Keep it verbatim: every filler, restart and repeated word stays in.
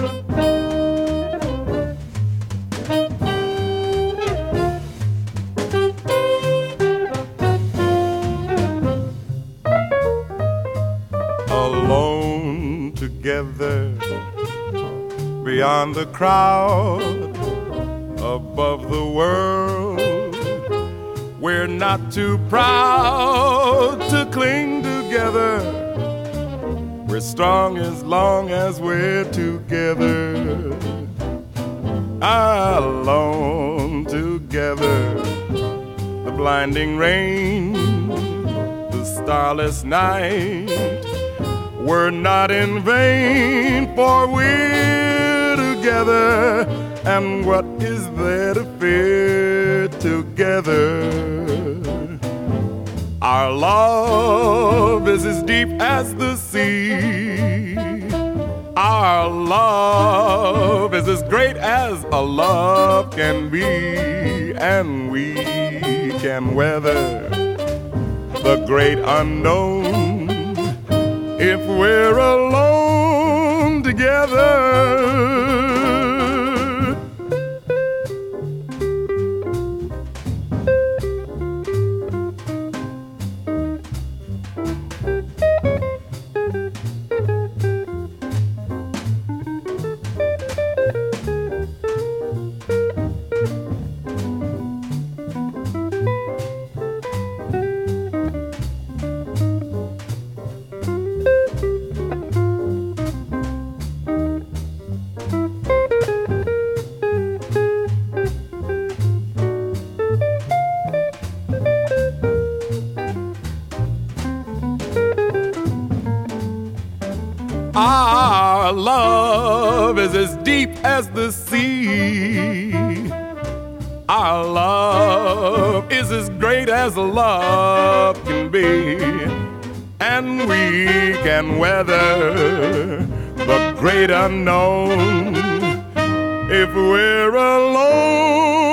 Alone together beyond the crowd, above the world, we're not too proud to cling together. We're strong as long as we're together. Alone together, the blinding rain, the starless night, we're not in vain, for we're together. And what is there to fear together? Our love is as deep as the sea. Our love is as great as a love can be. And we can weather the great unknown if we're alone together. Our love is as deep as the sea. Our love is as great as love can be. And we can weather the great unknown if we're alone